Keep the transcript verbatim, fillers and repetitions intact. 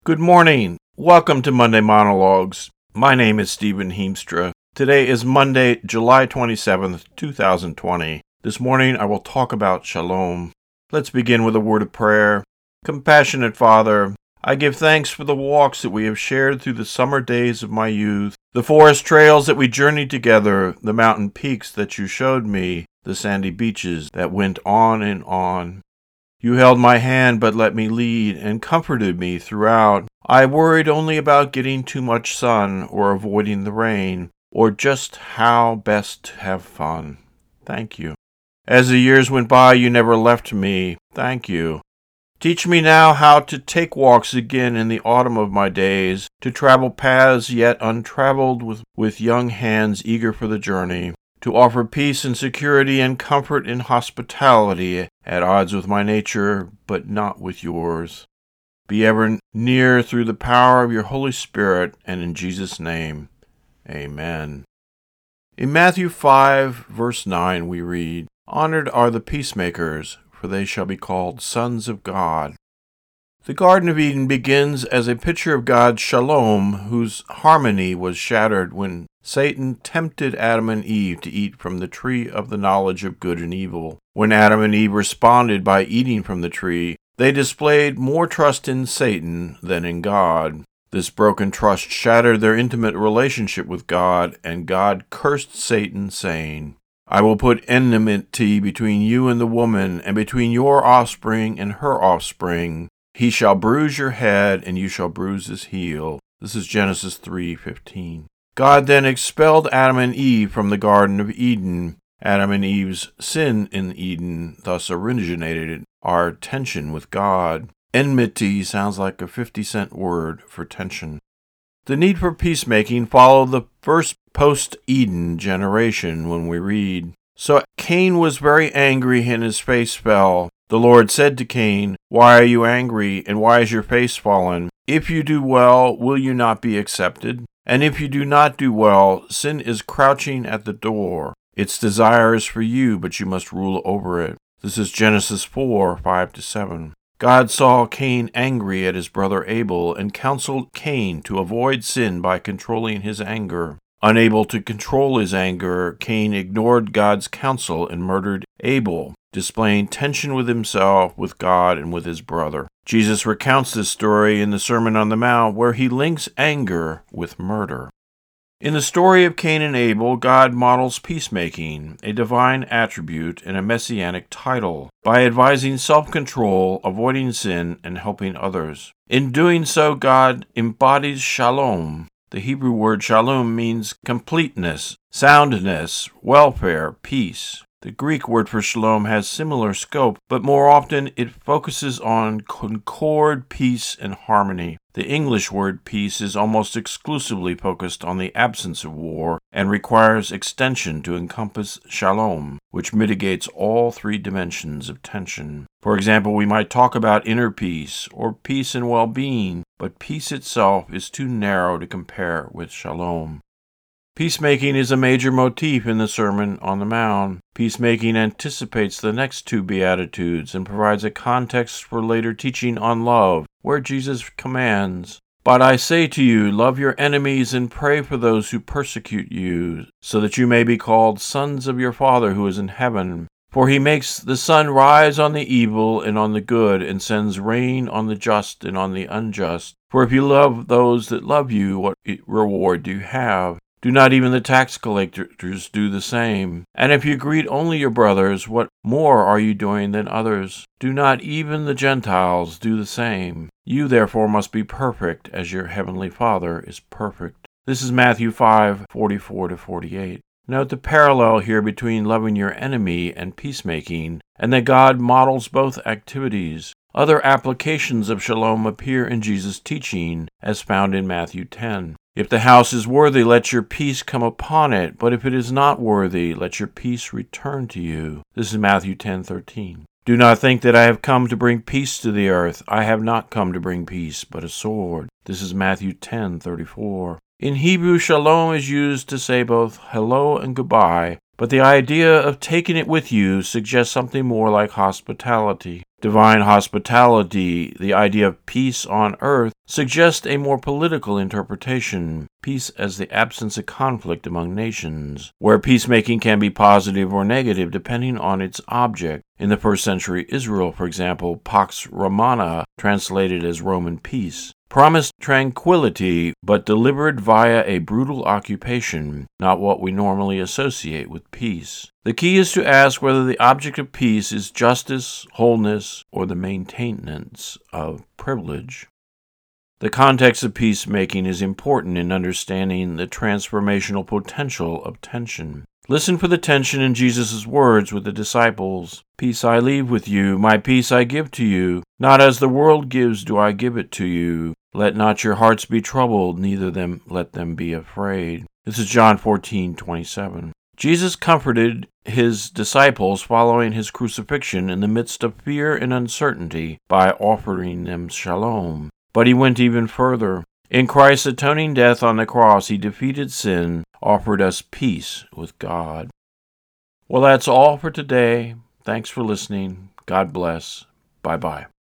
Good morning. Welcome to Monday Monologues. My name is Stephen Heemstra. Today is Monday, July twenty-seventh, two thousand twenty. This morning I will talk about shalom. Let's begin with a word of prayer. Compassionate Father, I give thanks for the walks that we have shared through the summer days of my youth, the forest trails that we journeyed together, the mountain peaks that you showed me, the sandy beaches that went on and on. You held my hand but let me lead and comforted me throughout. I worried only about getting too much sun or avoiding the rain, or just how best to have fun. Thank you. As the years went by, you never left me. Thank you. Teach me now how to take walks again in the autumn of my days, to travel paths yet untraveled with, with young hands eager for the journey, to offer peace and security and comfort in hospitality, at odds with my nature, but not with yours. Be ever near through the power of your Holy Spirit, and in Jesus' name, amen. In Matthew five, verse nine, we read, "Honored are the peacemakers, for they shall be called sons of God." The Garden of Eden begins as a picture of God's shalom, whose harmony was shattered when Satan tempted Adam and Eve to eat from the tree of the knowledge of good and evil. When Adam and Eve responded by eating from the tree, they displayed more trust in Satan than in God. This broken trust shattered their intimate relationship with God, and God cursed Satan, saying, "I will put enmity between you and the woman, and between your offspring and her offspring. He shall bruise your head, and you shall bruise his heel." This is Genesis three fifteen. God then expelled Adam and Eve from the Garden of Eden. Adam and Eve's sin in Eden thus originated our tension with God. Enmity sounds like a fifty-cent word for tension. The need for peacemaking followed the first post-Eden generation when we read, "So Cain was very angry and his face fell. The Lord said to Cain, 'Why are you angry, and why is your face fallen? If you do well, will you not be accepted? And if you do not do well, sin is crouching at the door. Its desire is for you, but you must rule over it.'" This is Genesis four, five to seven. God saw Cain angry at his brother Abel and counseled Cain to avoid sin by controlling his anger. Unable to control his anger, Cain ignored God's counsel and murdered Abel, displaying tension with himself, with God, and with his brother. Jesus recounts this story in the Sermon on the Mount, where he links anger with murder. In the story of Cain and Abel, God models peacemaking, a divine attribute and a messianic title, by advising self-control, avoiding sin, and helping others. In doing so, God embodies shalom. The Hebrew word shalom means completeness, soundness, welfare, peace. The Greek word for shalom has similar scope, but more often it focuses on concord, peace, and harmony. The English word peace is almost exclusively focused on the absence of war and requires extension to encompass shalom, which mitigates all three dimensions of tension. For example, we might talk about inner peace or peace and well-being, but peace itself is too narrow to compare with shalom. Peacemaking is a major motif in the Sermon on the Mount. Peacemaking anticipates the next two Beatitudes and provides a context for later teaching on love, where Jesus commands, "But I say to you, love your enemies and pray for those who persecute you, so that you may be called sons of your Father who is in heaven. For he makes the sun rise on the evil and on the good, and sends rain on the just and on the unjust. For if you love those that love you, what reward do you have? Do not even the tax collectors do the same? And if you greet only your brothers, what more are you doing than others? Do not even the Gentiles do the same? You therefore must be perfect, as your heavenly Father is perfect." This is Matthew five, forty-four to forty-eight. Note the parallel here between loving your enemy and peacemaking, and that God models both activities. Other applications of shalom appear in Jesus' teaching, as found in Matthew ten. "If the house is worthy, let your peace come upon it, but if it is not worthy, let your peace return to you." This is Matthew ten thirteen. "Do not think that I have come to bring peace to the earth. I have not come to bring peace, but a sword." This is Matthew ten thirty-four. In Hebrew, shalom is used to say both hello and goodbye, but the idea of taking it with you suggests something more like hospitality. Divine hospitality, the idea of peace on earth, suggests a more political interpretation, peace as the absence of conflict among nations, where peacemaking can be positive or negative depending on its object. In the first century Israel, for example, Pax Romana, translated as Roman peace, promised tranquility, but delivered via a brutal occupation, not what we normally associate with peace. The key is to ask whether the object of peace is justice, wholeness, or the maintenance of privilege. The context of peacemaking is important in understanding the transformational potential of tension. Listen for the tension in Jesus' words with the disciples. Peace I leave with you, my peace I give to you. Not as the world gives do I give it to you. Let not your hearts be troubled, neither them let them be afraid. This is John fourteen twenty-seven. Jesus comforted his disciples following his crucifixion in the midst of fear and uncertainty by offering them shalom. But he went even further. In Christ's atoning death on the cross, he defeated sin, offered us peace with God. Well, that's all for today. Thanks for listening. God bless. Bye-bye.